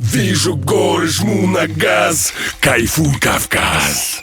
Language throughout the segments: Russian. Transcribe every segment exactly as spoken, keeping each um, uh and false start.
Вижу горы, жму на газ. Кайфуй, Кавказ.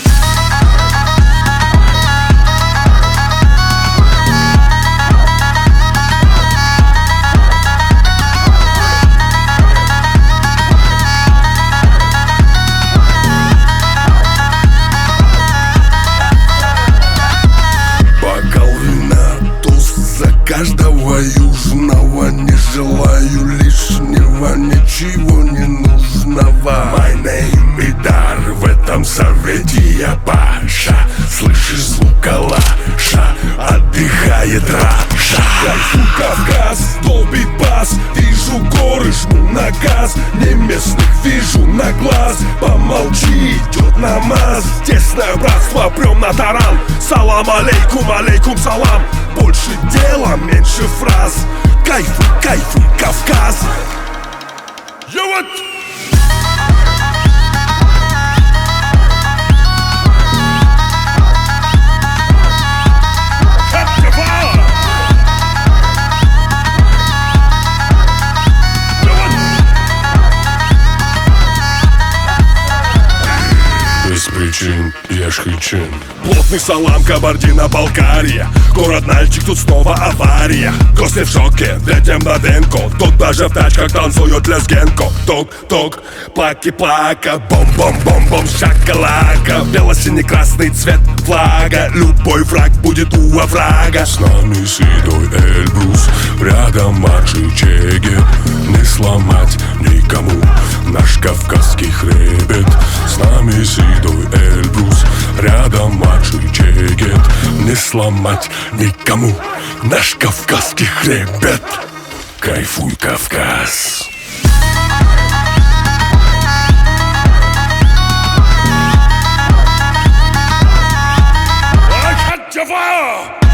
Каждого южного не желаю лишнего, ничего не нужного. My name Идар, в этом совете я Паша. Слышишь звук калаша, отдыхает Раша. Кайфуй, Кавказ, долбит бас. Вижу горы, жму на газ. Не местных вижу на глаз. Помолчи, идет намаз. Тесное братство, прем на таран. Салам алейкум, алейкум салам. Больше дела, меньше фраз. Кайфуй, кайфуй, Кавказ. Я вот... Без причин, я шхичин. Плотный салам, Кабардино-Балкария. Город Нальчик, тут снова авария. Гости в шоке, детям Баденко. Тут даже в тачках танцуют лезгенко. Ток-ток, плаки-плака. Бом-бом-бом-бом, шакалака. Бело-синий-красный цвет флага. Любой враг будет у оврага. С нами седой Эльбрус, рядом младший Чеге. Не сломать никому наш кавказский хребет. С нами седой Эльбрус, рядом младший Чегет. Не сломать никому наш кавказский хребет. Кайфуй, Кавказ. Ай,